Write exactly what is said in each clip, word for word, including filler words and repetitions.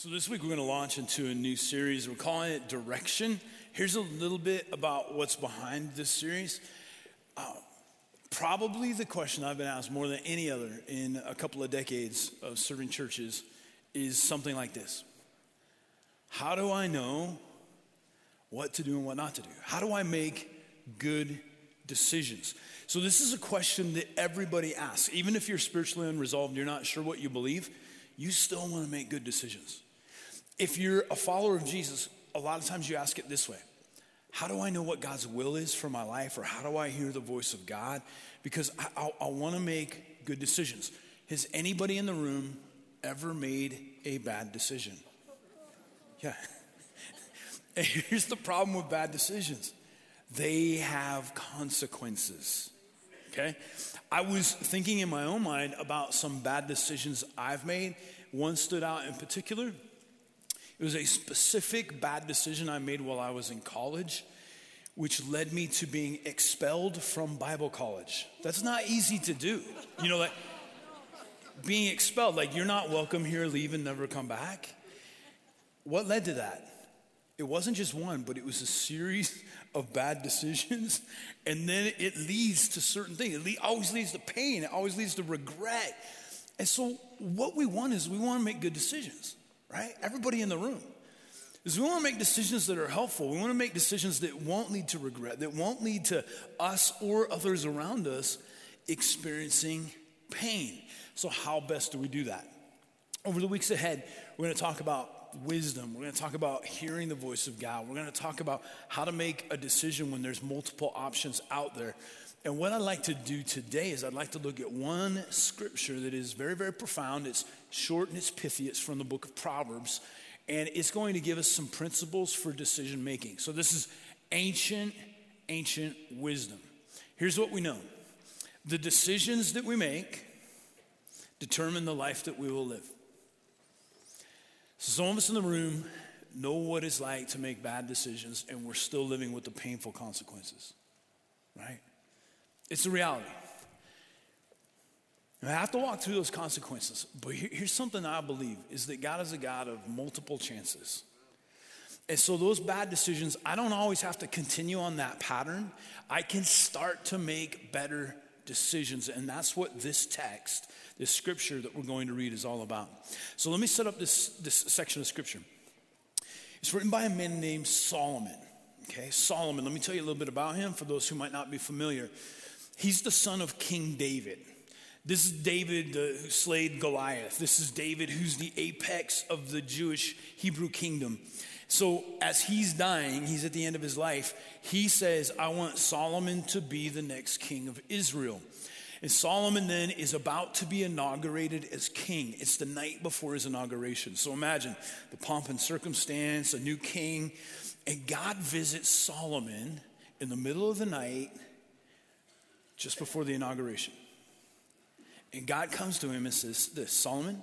So this week we're going to launch into a new series. We're calling it Direction. Here's a little bit about what's behind this series. Uh, probably the question I've been asked more than any other in a couple of decades of serving churches is something like this. How do I know what to do and what not to do? How do I make good decisions? So this is a question that everybody asks. Even if you're spiritually unresolved and you're not sure what you believe, you still want to make good decisions. If you're a follower of Jesus, a lot of times you ask it this way. How do I know what God's will is for my life? Or how do I hear the voice of God? Because I, I, I want to make good decisions. Has anybody in the room ever made a bad decision? Yeah. And here's the problem with bad decisions. They have consequences. Okay? I was thinking in my own mind about some bad decisions I've made. One stood out in particular. It was a specific bad decision I made while I was in college, which led me to being expelled from Bible college. That's not easy to do. You know, like being expelled, like you're not welcome here, leave and never come back. What led to that? It wasn't just one, but it was a series of bad decisions. And then it leads to certain things. It le- always leads to pain. It always leads to regret. And so what we want is we want to make good decisions, right? Everybody in the room. Is we want to make decisions that are helpful. We want to make decisions that won't lead to regret, that won't lead to us or others around us experiencing pain. So how best do we do that? Over the weeks ahead, we're going to talk about wisdom. We're going to talk about hearing the voice of God. We're going to talk about how to make a decision when there's multiple options out there. And what I'd like to do today is I'd like to look at one scripture that is very, very profound. It's short and it's pithy. It's from the book of Proverbs. And it's going to give us some principles for decision making. So this is ancient, ancient wisdom. Here's what we know. The decisions that we make determine the life that we will live. So some of us in the room know what it's like to make bad decisions, and we're still living with the painful consequences, right? It's a reality. And I have to walk through those consequences, but here's something I believe, is that God is a God of multiple chances. And so those bad decisions, I don't always have to continue on that pattern. I can start to make better decisions, and that's what this text, this scripture that we're going to read is all about. So let me set up this, this section of scripture. It's written by a man named Solomon. Okay, Solomon, let me tell you a little bit about him for those who might not be familiar. He's the son of King David. This is David uh, who slayed Goliath. This is David who's the apex of the Jewish Hebrew kingdom. So as he's dying, he's at the end of his life, he says, I want Solomon to be the next king of Israel. And Solomon then is about to be inaugurated as king. It's the night before his inauguration. So imagine the pomp and circumstance, a new king. And God visits Solomon in the middle of the night just before the inauguration. And God comes to him and says this, Solomon,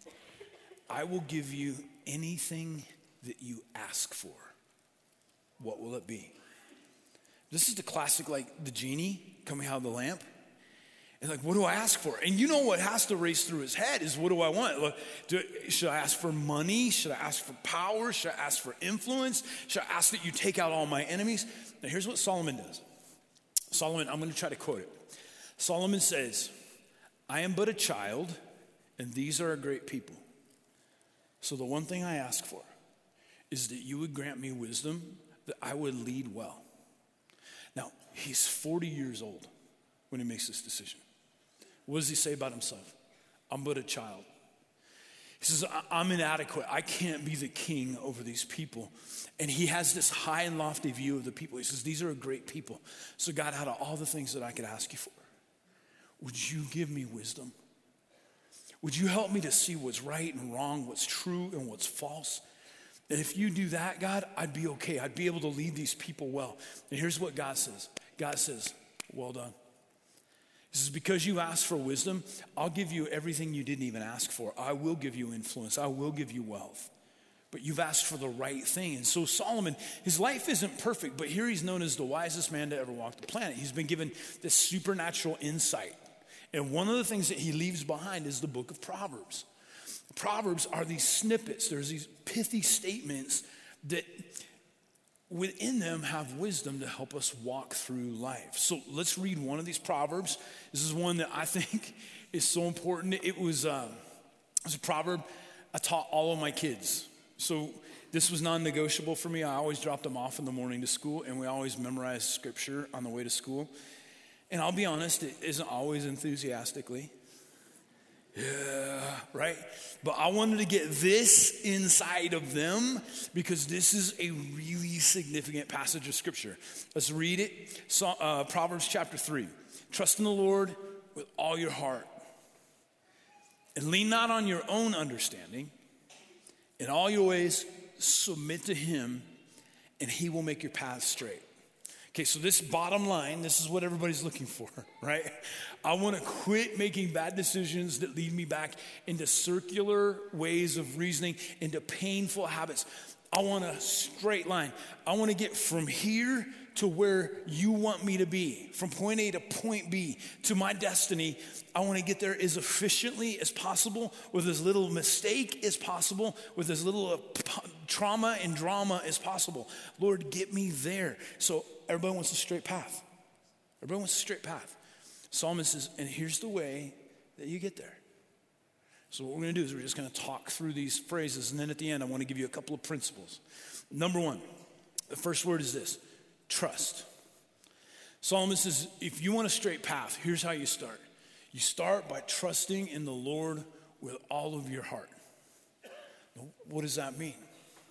I will give you anything that you ask for. What will it be? This is the classic, like the genie coming out of the lamp. And like, what do I ask for? And you know what has to race through his head is, what do I want? Look, do, should I ask for money? Should I ask for power? Should I ask for influence? Should I ask that you take out all my enemies? Now here's what Solomon does. Solomon, I'm going to try to quote it. Solomon says, I am but a child, and these are a great people. So the one thing I ask for is that you would grant me wisdom, that I would lead well. Now, he's forty years old when he makes this decision. What does he say about himself? I'm but a child. He says, I'm inadequate. I can't be the king over these people. And he has this high and lofty view of the people. He says, these are a great people. So God, out of all the things that I could ask you for, would you give me wisdom? Would you help me to see what's right and wrong, what's true and what's false? And if you do that, God, I'd be okay. I'd be able to lead these people well. And here's what God says. God says, well done. This is because you asked for wisdom, I'll give you everything you didn't even ask for. I will give you influence. I will give you wealth. But you've asked for the right thing. And so Solomon, his life isn't perfect, but here he's known as the wisest man to ever walk the planet. He's been given this supernatural insight. And one of the things that he leaves behind is the book of Proverbs. Proverbs are these snippets. There's these pithy statements that within them have wisdom to help us walk through life. So let's read one of these Proverbs. This is one that I think is so important. It was, uh, it was a proverb I taught all of my kids. So this was non-negotiable for me. I always dropped them off in the morning to school, and we always memorized scripture on the way to school. And I'll be honest, it isn't always enthusiastically. Yeah, right? But I wanted to get this inside of them because this is a really significant passage of scripture. Let's read it. So, uh, Proverbs chapter three. Trust in the Lord with all your heart and lean not on your own understanding. In all your ways, submit to him and he will make your paths straight. Okay, so this bottom line, this is what everybody's looking for, right? I want to quit making bad decisions that lead me back into circular ways of reasoning, into painful habits. I want a straight line. I want to get from here to where you want me to be, from point A to point B, to my destiny. I want to get there as efficiently as possible, with as little mistake as possible, with as little uh, trauma and drama as possible. Lord, get me there. So everybody wants a straight path. Everybody wants a straight path. Psalmist says, and here's the way that you get there. So what we're going to do is we're just going to talk through these phrases, and then at the end I want to give you a couple of principles. Number one, the first word is this: trust. Psalmist says, if you want a straight path, here's how you start. You start by trusting in the Lord with all of your heart. Now, what does that mean?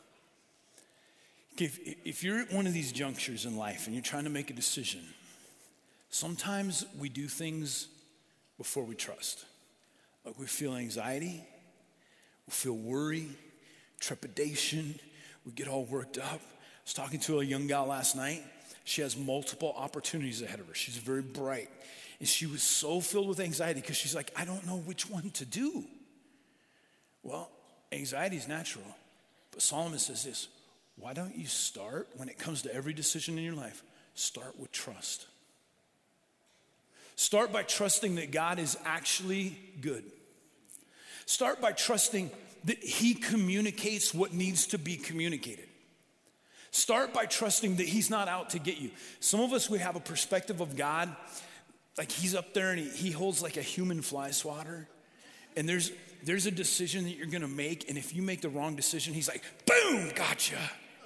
If, if you're at one of these junctures in life and you're trying to make a decision, sometimes we do things before we trust. Like we feel anxiety, we feel worry, trepidation, we get all worked up. I was talking to a young gal last night. She has multiple opportunities ahead of her. She's very bright. And she was so filled with anxiety because she's like, I don't know which one to do. Well, anxiety is natural. But Solomon says this: why don't you start, when it comes to every decision in your life, start with trust. Start by trusting that God is actually good. Start by trusting that he communicates what needs to be communicated. Start by trusting that he's not out to get you. Some of us, we have a perspective of God, like he's up there and he, he holds like a human fly swatter. And there's, there's a decision that you're gonna make, and if you make the wrong decision, he's like, boom, gotcha.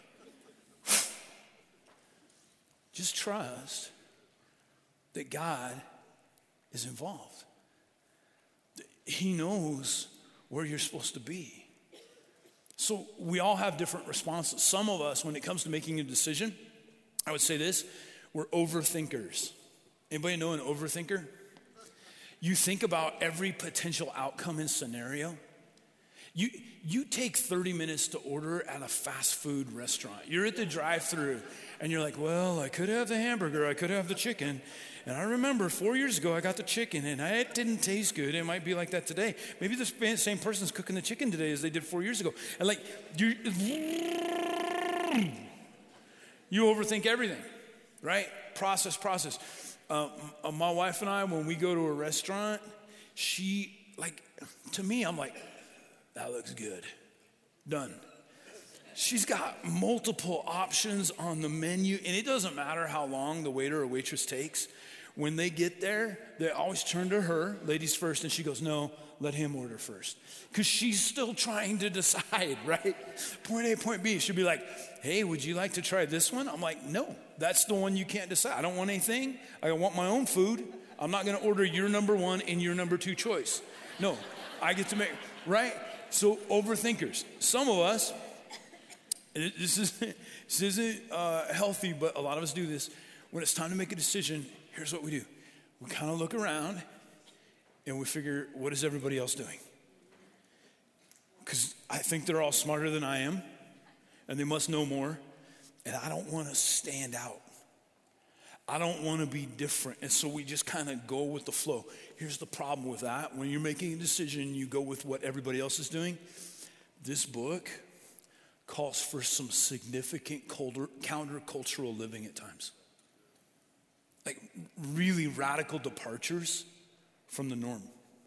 Just trust that God is involved. He knows where you're supposed to be. So we all have different responses. Some of us, when it comes to making a decision, I would say this: we're overthinkers. Anybody know an overthinker? You think about every potential outcome and scenario. You, you take thirty minutes to order at a fast food restaurant. You're at the drive-thru and you're like, well, I could have the hamburger, I could have the chicken. And I remember four years ago I got the chicken and it didn't taste good. It might be like that today. Maybe the same person's cooking the chicken today as they did four years ago. And like, you, you overthink everything, right? Process, process. Uh, my wife and I, when we go to a restaurant, she, like, to me, I'm like, that looks good. Done. She's got multiple options on the menu, and it doesn't matter how long the waiter or waitress takes. When they get there, they always turn to her, ladies first, and she goes, no, let him order first. Because she's still trying to decide, right? Point A, point B. She'll be like, hey, would you like to try this one? I'm like, no, that's the one you can't decide. I don't want anything. I want my own food. I'm not going to order your number one and your number two choice. No, I get to make, right? So overthinkers. Some of us, this, is, this isn't uh, healthy, but a lot of us do this. When it's time to make a decision, here's what we do. We kind of look around and we figure, what is everybody else doing? Because I think they're all smarter than I am, and they must know more, and I don't want to stand out. I don't want to be different, and so we just kind of go with the flow. Here's the problem with that. When you're making a decision, you go with what everybody else is doing. This book calls for some significant countercultural living at times. Like really radical departures from the norm.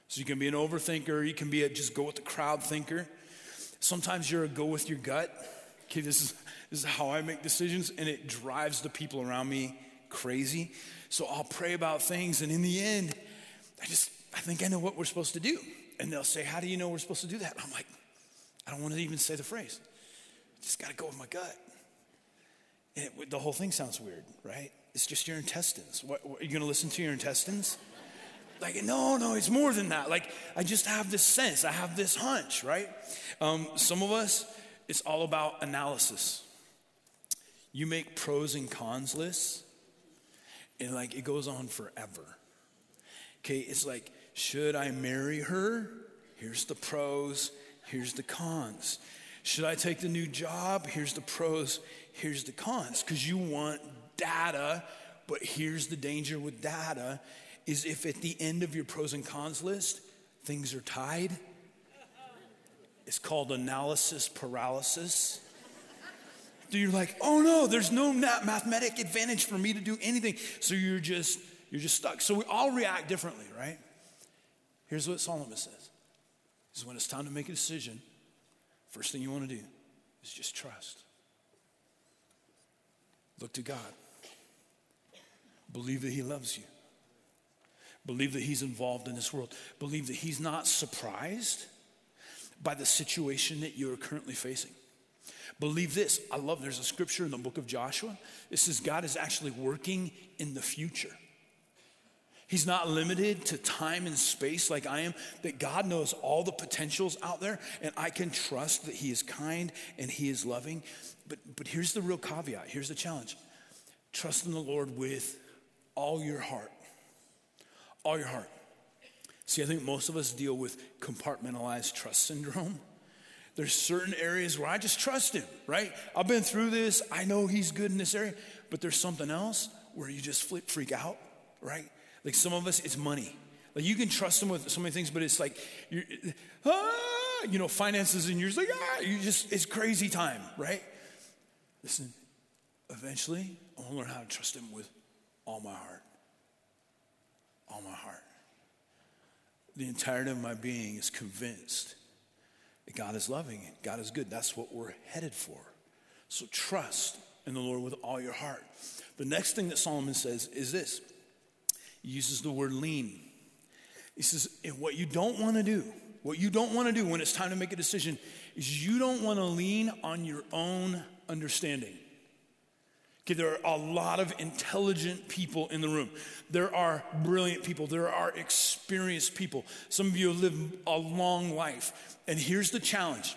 So you can be an overthinker, you can be a just go with the crowd thinker. Sometimes you're a go with your gut. Okay, this is, this is how I make decisions, and it drives the people around me crazy. So I'll pray about things, and in the end, I just, I think I know what we're supposed to do. And they'll say, how do you know we're supposed to do that? I'm like, I don't want to even say the phrase. Just got to go with my gut. And it, the whole thing sounds weird, right? It's just your intestines. What, what, are you going to listen to your intestines? Like, no, no, it's more than that. Like, I just have this sense. I have this hunch, right? Um, some of us, it's all about analysis. You make pros and cons lists, and like, it goes on forever. Okay, it's like, should I marry her? Here's the pros, here's the cons. Should I take the new job? Here's the pros, here's the cons. Because you want data, but here's the danger with data. Is if at the end of your pros and cons list, things are tied. It's called analysis paralysis. So you're like, oh no, there's no mathematic advantage for me to do anything. So you're just, you're just stuck. So we all react differently, right? Here's what Solomon says. Is when it's time to make a decision, first thing you want to do is just trust. Look to God. Believe that he loves you. Believe that he's involved in this world. Believe that he's not surprised by the situation that you're currently facing. Believe this. I love, there's a scripture in the book of Joshua. It says God is actually working in the future. He's not limited to time and space like I am, that God knows all the potentials out there, and I can trust that he is kind and he is loving. But, but here's the real caveat. Here's the challenge. Trust in the Lord with all your heart. All your heart. See, I think most of us deal with compartmentalized trust syndrome. There's certain areas where I just trust him, right? I've been through this. I know he's good in this area. But there's something else where you just flip, freak out, right? Like some of us, it's money. Like you can trust him with so many things, but it's like, you're, ah, you know, finances, and you're just like, ah, you just, it's crazy time, right? Listen, eventually, I want to learn how to trust him with all my heart. All my heart. The entirety of my being is convinced that God is loving and God is good. That's what we're headed for. So trust in the Lord with all your heart. The next thing that Solomon says is this. He uses the word lean. He says, and what you don't want to do, what you don't want to do when it's time to make a decision is you don't want to lean on your own understanding. Okay, there are a lot of intelligent people in the room. There are brilliant people. There are experienced people. Some of you have lived a long life. And here's the challenge.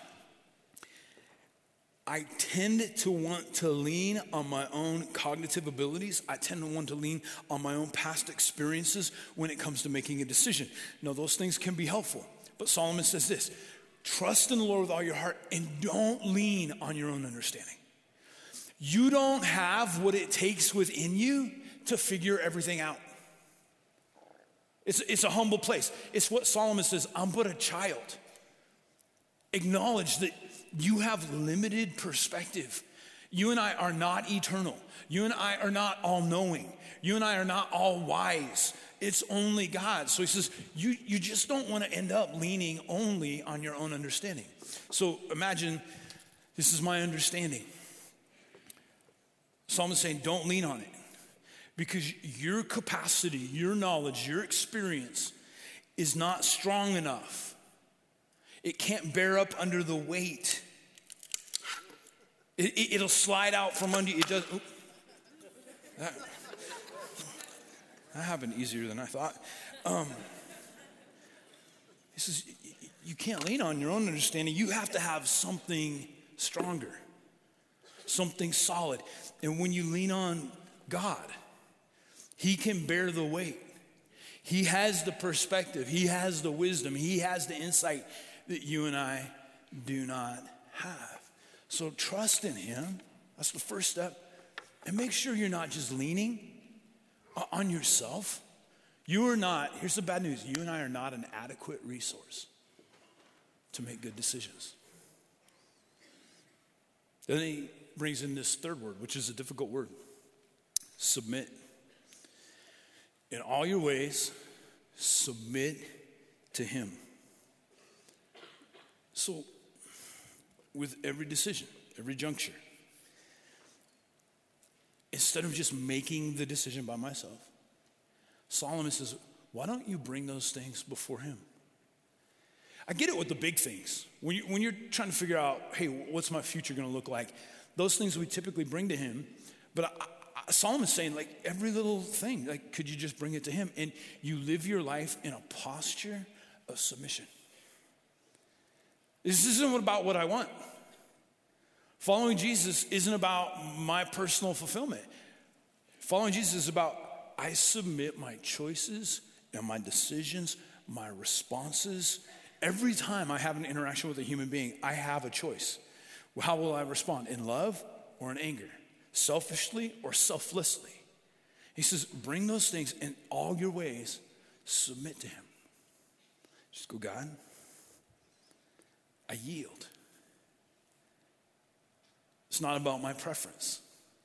I tend to want to lean on my own cognitive abilities. I tend to want to lean on my own past experiences when it comes to making a decision. Now, those things can be helpful. But Solomon says this, trust in the Lord with all your heart and don't lean on your own understanding. You don't have what it takes within you to figure everything out. It's, it's a humble place. It's what Solomon says, I'm but a child. Acknowledge that you have limited perspective. You and I are not eternal. You and I are not all-knowing. You and I are not all wise. It's only God. So he says, you, you just don't want to end up leaning only on your own understanding. So imagine, this is my understanding. Solomon's saying, don't lean on it. Because your capacity, your knowledge, your experience is not strong enough. It can't bear up under the weight. It, it, it'll slide out from under you. It does. Oops. That, that happened easier than I thought. Um, he says, you can't lean on your own understanding. You have to have something stronger, something solid. And when you lean on God, he can bear the weight. He has the perspective. He has the wisdom. He has the insight that you and I do not have. So trust in him. That's the first step. And make sure you're not just leaning on yourself. You are not, here's the bad news, you and I are not an adequate resource to make good decisions. Then he brings in this third word, which is a difficult word. Submit. In all your ways, submit to him. So, with every decision, every juncture, instead of just making the decision by myself, Solomon says, why don't you bring those things before him? I get it with the big things. When, you, when you're trying to figure out, hey, what's my future going to look like? Those things we typically bring to him. But I, I, Solomon's saying, like, every little thing, like, could you just bring it to him? And you live your life in a posture of submission. This isn't about what I want. Following Jesus isn't about my personal fulfillment. Following Jesus is about, I submit my choices and my decisions, my responses. Every time I have an interaction with a human being, I have a choice. How will I respond? In love or in anger? Selfishly or selflessly? He says, bring those things in all your ways, submit to him. Just go, God, I yield. It's not about my preference.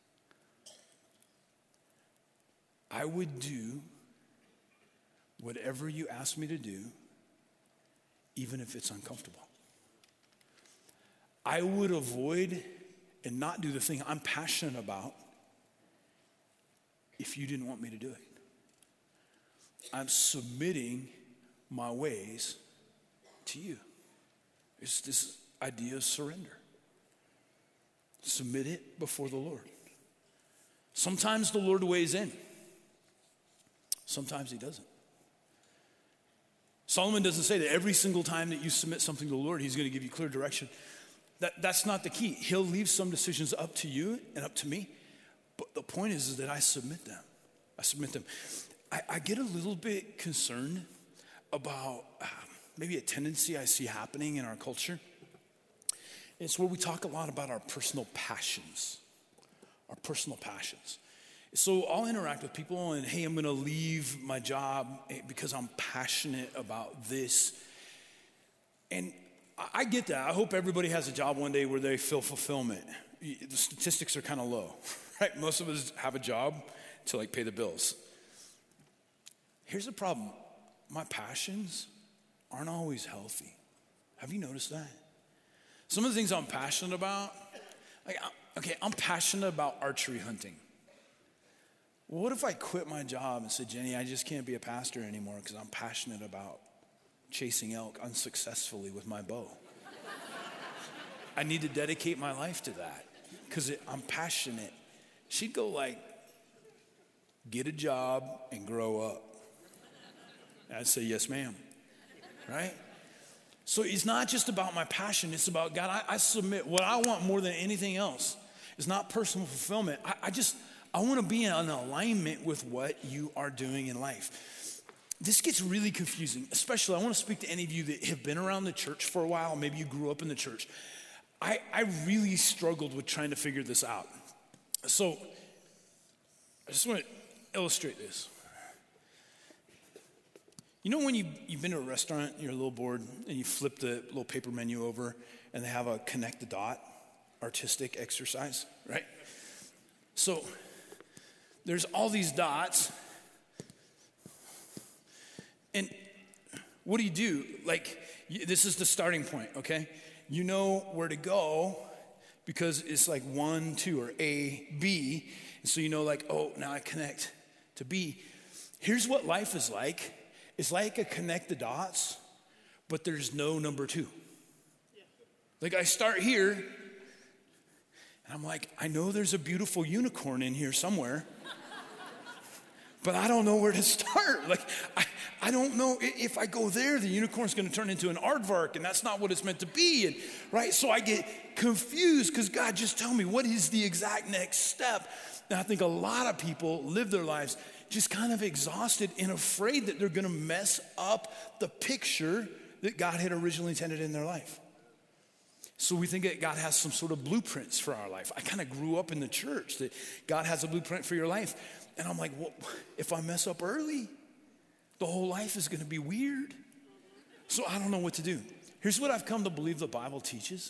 I would do whatever you ask me to do, even if it's uncomfortable. I would avoid and not do the thing I'm passionate about if you didn't want me to do it. I'm submitting my ways to you. It's this idea of surrender. Submit it before the Lord. Sometimes the Lord weighs in. Sometimes he doesn't. Solomon doesn't say that every single time that you submit something to the Lord, he's going to give you clear direction. That, that's not the key. He'll leave some decisions up to you and up to me. But the point is, is that I submit them. I submit them. I, I get a little bit concerned about uh, maybe a tendency I see happening in our culture. It's where we talk a lot about our personal passions. Our personal passions. So I'll interact with people and, hey, I'm going to leave my job because I'm passionate about this. And I get that. I hope everybody has a job one day where they feel fulfillment. The statistics are kind of low, right? Most of us have a job to like pay the bills. Here's the problem. My passions aren't always healthy. Have you noticed that? Some of the things I'm passionate about, like, okay, I'm passionate about archery hunting. Well, what if I quit my job and said, Jenny, I just can't be a pastor anymore because I'm passionate about chasing elk unsuccessfully with my bow. I need to dedicate my life to that because I'm passionate. She'd go like, get a job and grow up. And I'd say, yes, ma'am, right? So it's not just about my passion. It's about, God, I, I submit. What I want more than anything else is not personal fulfillment. I, I just, I want to be in alignment with what you are doing in life. This gets really confusing, especially I want to speak to any of you that have been around the church for a while. Maybe you grew up in the church. I, I really struggled with trying to figure this out. So I just want to illustrate this. You know when you, you've been to a restaurant, you're a little bored, and you flip the little paper menu over, and they have a connect the dot artistic exercise, right? So there's all these dots, and what do you do? Like, this is the starting point, okay? You know where to go because it's like one, two, or A, B, and so you know like, oh, now I connect to B. Here's what life is like. It's like a connect the dots, but there's no number two. Like I start here, and I'm like, I know there's a beautiful unicorn in here somewhere, but I don't know where to start. Like, I, I don't know if I go there, the unicorn's gonna turn into an aardvark, and that's not what it's meant to be, and right? So I get confused, because God, just tell me, what is the exact next step? And I think a lot of people live their lives just kind of exhausted and afraid that they're gonna mess up the picture that God had originally intended in their life. So we think that God has some sort of blueprints for our life. I kind of grew up in the church that God has a blueprint for your life. And I'm like, well, if I mess up early, the whole life is gonna be weird. So I don't know what to do. Here's what I've come to believe the Bible teaches.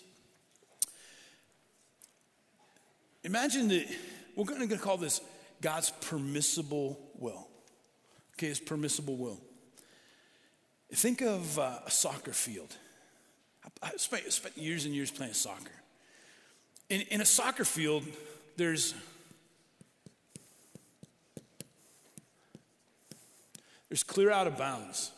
Imagine that, we're gonna call this God's permissible will. Okay, his permissible will. Think of uh, a soccer field. I spent, spent years and years playing soccer. In, in a soccer field, there's there's clear out of bounds.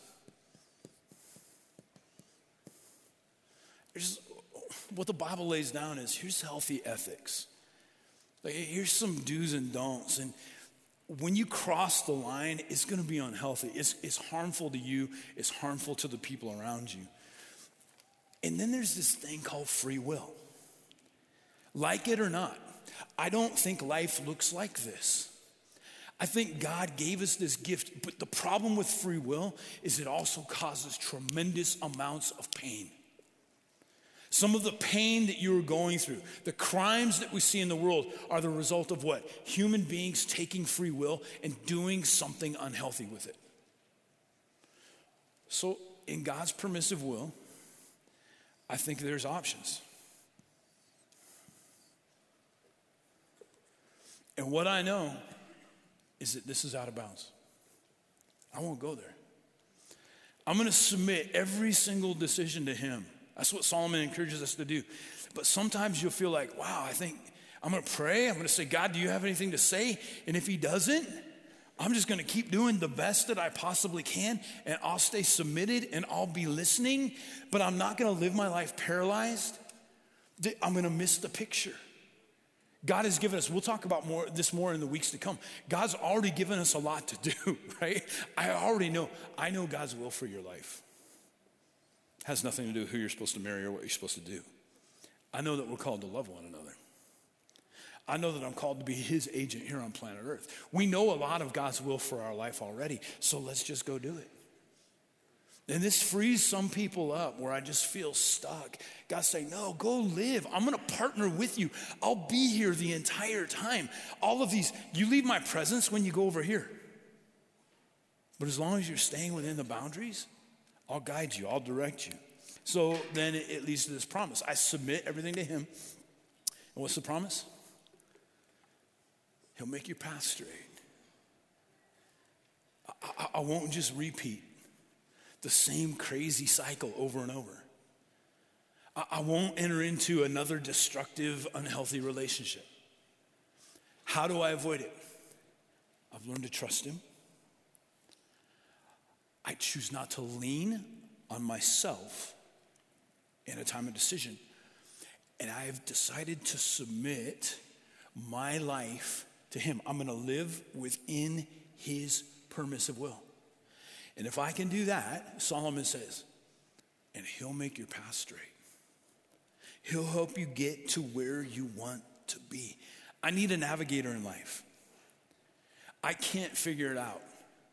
There's, what the Bible lays down is here's healthy ethics. Like, here's some do's and don'ts. And when you cross the line, it's going to be unhealthy. It's, it's harmful to you. It's harmful to the people around you. And then there's this thing called free will. Like it or not, I don't think life looks like this. I think God gave us this gift, but the problem with free will is it also causes tremendous amounts of pain. Some of the pain that you are going through, the crimes that we see in the world are the result of what? Human beings taking free will and doing something unhealthy with it. So in God's permissive will, I think there's options. And what I know is that this is out of bounds. I won't go there. I'm going to submit every single decision to him. That's what Solomon encourages us to do. But sometimes you'll feel like, wow, I think I'm going to pray. I'm going to say, God, do you have anything to say? And if he doesn't, I'm just going to keep doing the best that I possibly can, and I'll stay submitted and I'll be listening, but I'm not going to live my life paralyzed. I'm going to miss the picture. God has given us, we'll talk about more this more in the weeks to come. God's already given us a lot to do, right? I already know. I know God's will for your life. It has nothing to do with who you're supposed to marry or what you're supposed to do. I know that we're called to love one another. I know that I'm called to be his agent here on planet Earth. We know a lot of God's will for our life already, so let's just go do it. And this frees some people up where I just feel stuck. God's saying, no, go live. I'm going to partner with you. I'll be here the entire time. All of these, you leave my presence when you go over here. But as long as you're staying within the boundaries, I'll guide you, I'll direct you. So then it, it leads to this promise. I submit everything to him. And what's the promise? He'll make your path straight. I, I, I won't just repeat the same crazy cycle over and over. I, I won't enter into another destructive, unhealthy relationship. How do I avoid it? I've learned to trust him. I choose not to lean on myself in a time of decision. And I have decided to submit my life to him. I'm going to live within his permissive will. And if I can do that, Solomon says, and he'll make your path straight. He'll help you get to where you want to be. I need a navigator in life. I can't figure it out.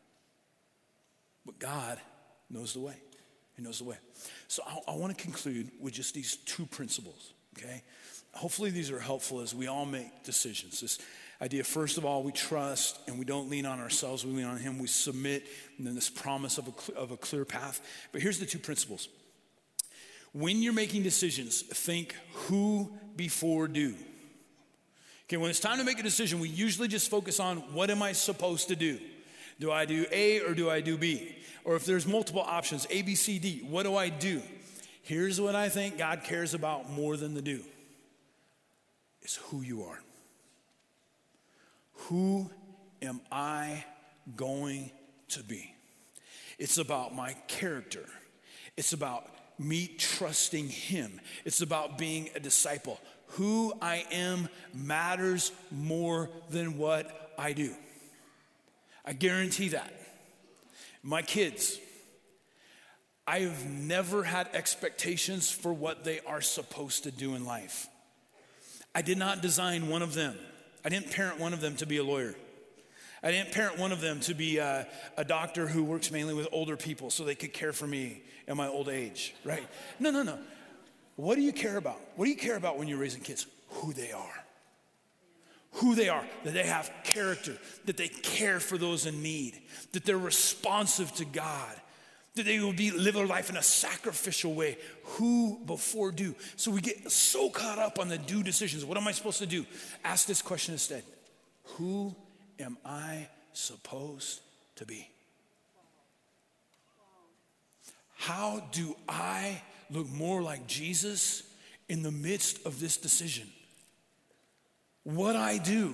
But God knows the way. He knows the way. So I, I want to conclude with just these two principles, okay? Hopefully these are helpful as we all make decisions. This idea, first of all, we trust and we don't lean on ourselves, we lean on him, we submit, and then this promise of a, of a clear path. But here's the two principles. When you're making decisions, think who before do. Okay, when it's time to make a decision, we usually just focus on what am I supposed to do? Do I do A or do I do B? Or if there's multiple options, A, B, C, D, what do I do? Here's what I think God cares about more than the do. Is who you are. Who am I going to be? It's about my character. It's about me trusting him. It's about being a disciple. Who I am matters more than what I do. I guarantee that. My kids, I have never had expectations for what they are supposed to do in life. I did not design one of them. I didn't parent one of them to be a lawyer. I didn't parent one of them to be a, a doctor who works mainly with older people so they could care for me in my old age, right? No, no, no. What do you care about? What do you care about when you're raising kids? Who they are. Who they are, that they have character, that they care for those in need, that they're responsive to God, that they will be live their life in a sacrificial way. Who before do. So we get so caught up on the do decisions. What am I supposed to do? Ask this question instead. Who am I supposed to be? how do I look more like Jesus in the midst of this decision? What I do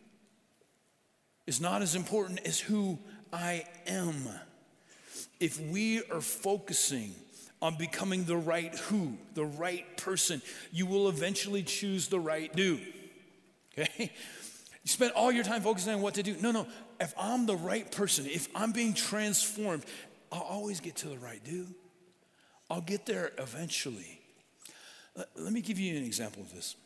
is not as important as who I am. If we are focusing on becoming the right who, the right person, you will eventually choose the right do. Okay? You spend all your time focusing on what to do. No, no. If I'm the right person, if I'm being transformed, I'll always get to the right do. I'll get there eventually. Let, let me give you an example of this.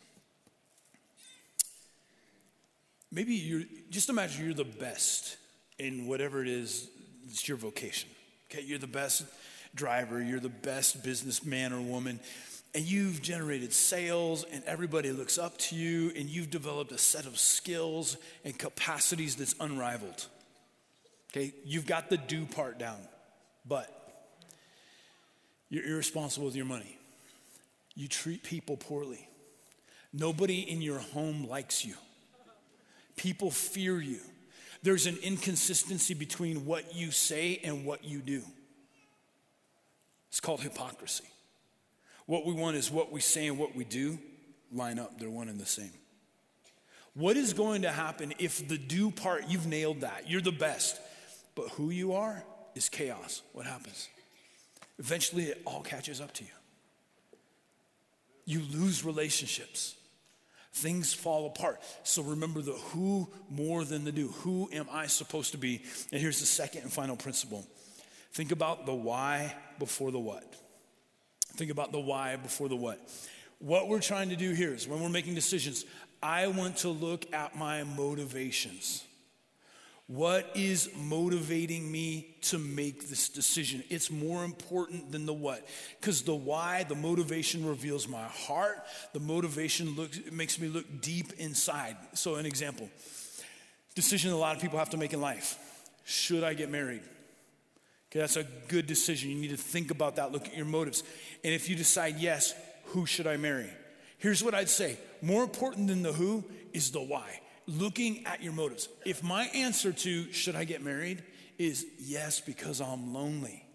Maybe you're, just imagine you're the best in whatever it is, it's your vocation. Okay, you're the best driver, you're the best businessman or woman, and you've generated sales and everybody looks up to you and you've developed a set of skills and capacities that's unrivaled. Okay, you've got the do part down, but you're irresponsible with your money. You treat people poorly. Nobody in your home likes you. People fear you. There's an inconsistency between what you say and what you do. It's called hypocrisy. What we want is what we say and what we do line up. They're one and the same. What is going to happen if the do part, you've nailed that, you're the best, but who you are is chaos? What happens? Eventually it all catches up to you. You lose relationships. Things fall apart. So remember the who more than the do. Who am I supposed to be? And here's the second and final principle. Think about the why before the what. Think about the why before the what. What we're trying to do here is when we're making decisions, I want to look at my motivations. What is motivating me to make this decision? It's more important than the what. Because the why, the motivation reveals my heart. The motivation looks, it makes me look deep inside. So an example, decision a lot of people have to make in life. Should I get married? Okay, that's a good decision. You need to think about that. Look at your motives. And if you decide yes, who should I marry? Here's what I'd say. More important than the who is the why. Looking at your motives. If my answer to should I get married is yes because I'm lonely,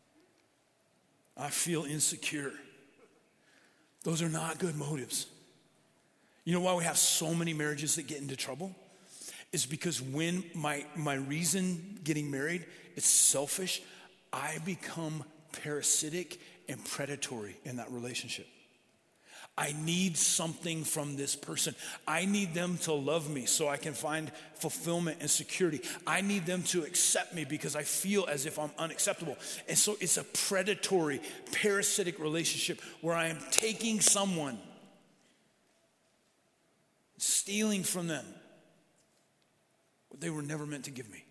I feel insecure, those are not good motives. You know why we have so many marriages that get into trouble? Is because when my, my reason getting married is selfish, I become parasitic and predatory in that relationship. I need something from this person. I need them to love me so I can find fulfillment and security. I need them to accept me because I feel as if I'm unacceptable. And so it's a predatory, parasitic relationship where I am taking someone, stealing from them what they were never meant to give me.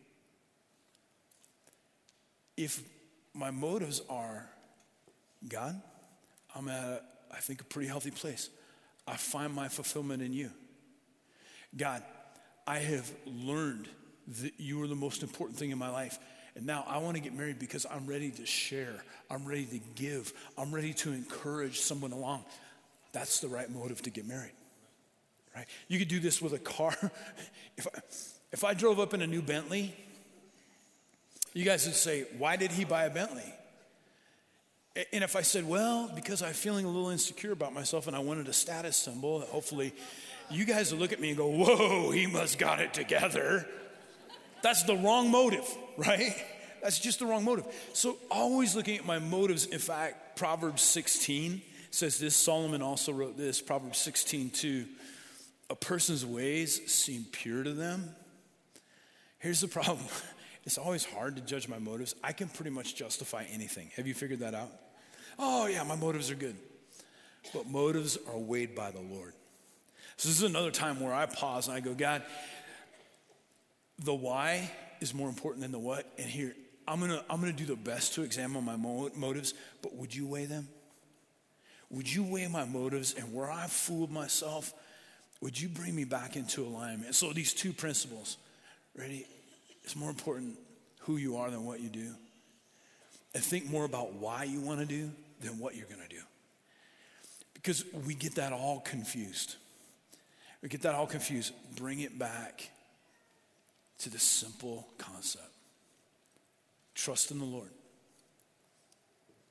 If my motives are, God, I'm at a I think a pretty healthy place. I find my fulfillment in you. God, I have learned that you are the most important thing in my life. And now I want to get married because I'm ready to share. I'm ready to give. I'm ready to encourage someone along. That's the right motive to get married, right? You could do this with a car. If I, if I drove up in a new Bentley, you guys would say, why did he buy a Bentley? And if I said, well, because I'm feeling a little insecure about myself and I wanted a status symbol, hopefully you guys will look at me and go, whoa, he must got it together. That's the wrong motive, right? That's just the wrong motive. So always looking at my motives. In fact, Proverbs sixteen says this. Solomon also wrote this, Proverbs sixteen two. A person's ways seem pure to them. Here's the problem. It's always hard to judge my motives. I can pretty much justify anything. Have you figured that out? Oh, yeah, my motives are good. But motives are weighed by the Lord. So this is another time where I pause and I go, God, the why is more important than the what. And here, I'm going to I'm gonna do the best to examine my motives, but would you weigh them? Would you weigh my motives? And where I've fooled myself, would you bring me back into alignment? So these two principles, ready? It's more important who you are than what you do. And think more about why you want to do than what you're going to do. Because we get that all confused. We get that all confused. Bring it back to the simple concept. Trust in the Lord.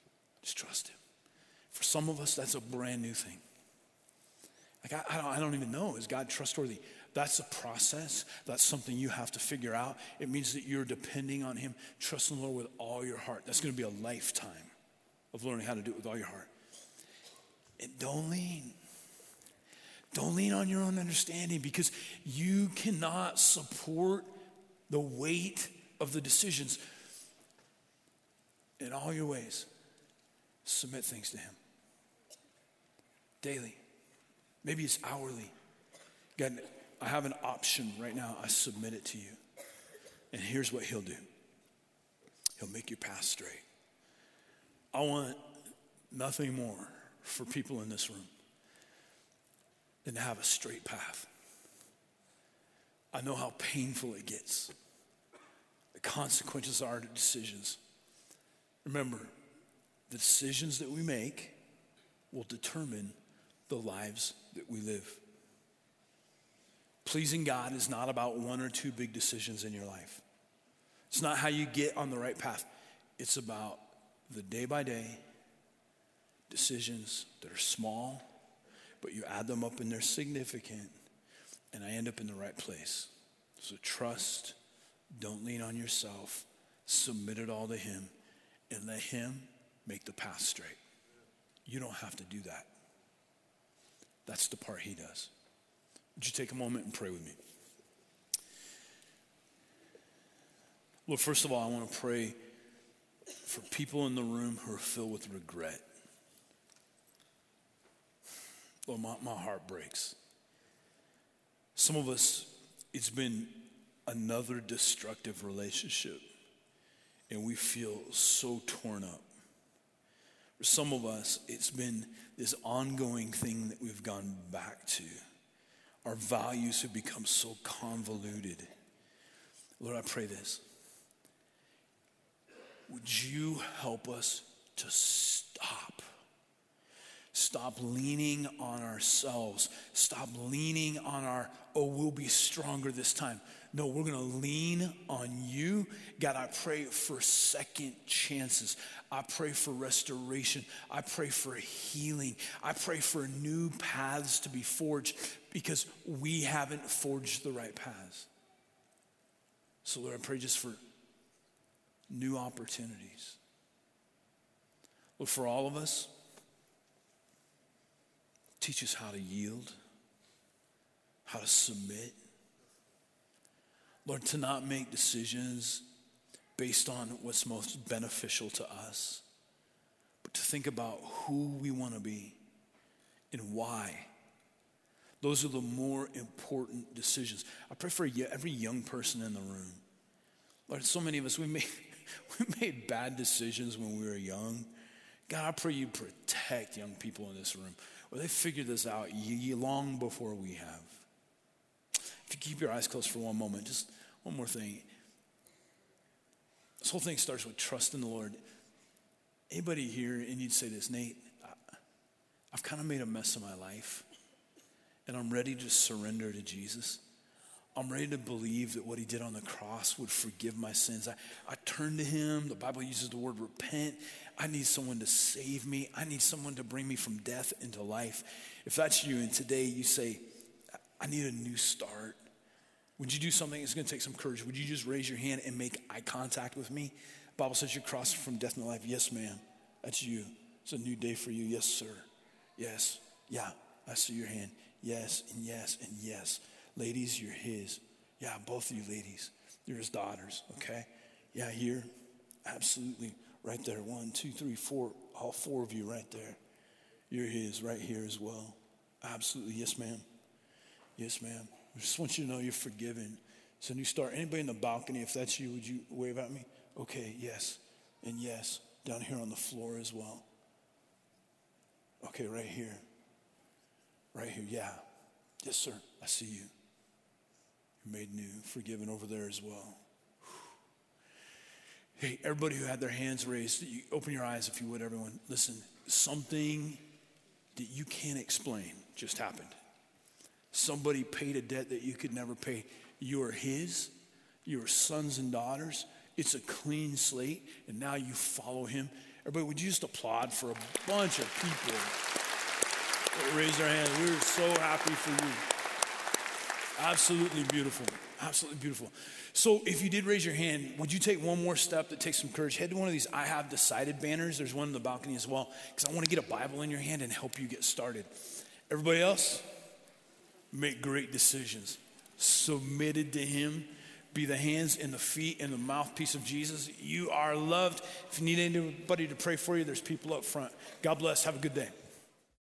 Just trust him. For some of us, that's a brand new thing. Like, I, I, don't, I don't even know, is God trustworthy? That's a process. That's something you have to figure out. It means that you're depending on him, trusting the Lord with all your heart. That's going to be a lifetime of learning how to do it with all your heart. And don't lean. Don't lean on your own understanding, because you cannot support the weight of the decisions. In all your ways, submit things to him. Daily. Maybe it's hourly. God, I have an option right now. I submit it to you. And here's what he'll do. He'll make your path straight. I want nothing more for people in this room than to have a straight path. I know how painful it gets. The consequences are to decisions. Remember, the decisions that we make will determine the lives that we live. Pleasing God is not about one or two big decisions in your life. It's not how you get on the right path. It's about the day-by-day decisions that are small, but you add them up and they're significant, and I end up in the right place. So trust, don't lean on yourself, submit it all to him, and let him make the path straight. You don't have to do that. That's the part he does. Would you take a moment and pray with me? Lord, first of all, I want to pray for people in the room who are filled with regret. Lord, my, my heart breaks. Some of us, it's been another destructive relationship, and we feel so torn up. For some of us, it's been this ongoing thing that we've gone back to. Our values have become so convoluted. Lord, I pray this. Would you help us to stop? Stop leaning on ourselves. Stop leaning on our, oh, we'll be stronger this time. No, we're going to lean on you. God, I pray for second chances. I pray for restoration. I pray for healing. I pray for new paths to be forged because we haven't forged the right paths. So, Lord, I pray just for new opportunities. Lord, for all of us, teach us how to yield, how to submit. Lord, to not make decisions based on what's most beneficial to us, but to think about who we want to be and why. Those are the more important decisions. I pray for every young person in the room. Lord, so many of us, we made, we made bad decisions when we were young. God, I pray you protect young people in this room, where they figure this out long before we have. If you keep your eyes closed for one moment, just one more thing. This whole thing starts with trust in the Lord. Anybody here, and you'd say this, Nate, I've kind of made a mess of my life, and I'm ready to surrender to Jesus. I'm ready to believe that what he did on the cross would forgive my sins. I, I turn to him. The Bible uses the word repent. I need someone to save me. I need someone to bring me from death into life. If that's you, and today you say, I need a new start, would you do something? It's going to take some courage. Would you just raise your hand and make eye contact with me? The Bible says you're crossing from death into life. Yes, ma'am. That's you. It's a new day for you. Yes, sir. Yes. Yeah, I see your hand. Yes, and yes, and yes. Ladies, you're his. Yeah, both of you ladies. You're his daughters, okay? Yeah, here. Absolutely. Right there. One, two, three, four. All four of you right there. You're his right here as well. Absolutely. Yes, ma'am. Yes, ma'am. I just want you to know you're forgiven. It's a new start. Anybody in the balcony, if that's you, would you wave at me? Okay, yes. And yes. Down here on the floor as well. Okay, right here. Right here, yeah. Yes, sir. I see you. You're made new, forgiven over there as well. Hey, everybody who had their hands raised, you open your eyes if you would, everyone. Listen, something that you can't explain just happened. Somebody paid a debt that you could never pay. You are his. You are sons and daughters. It's a clean slate, and now you follow him. Everybody, would you just applaud for a bunch of people that raise their hands? We're so happy for you. Absolutely beautiful. Absolutely beautiful. So if you did raise your hand, would you take one more step that takes some courage? Head to one of these I Have Decided banners. There's one in the balcony as well, because I want to get a Bible in your hand and help you get started. Everybody else, make great decisions. Submitted to him. Be the hands and the feet and the mouthpiece of Jesus. You are loved. If you need anybody to pray for you, there's people up front. God bless. Have a good day.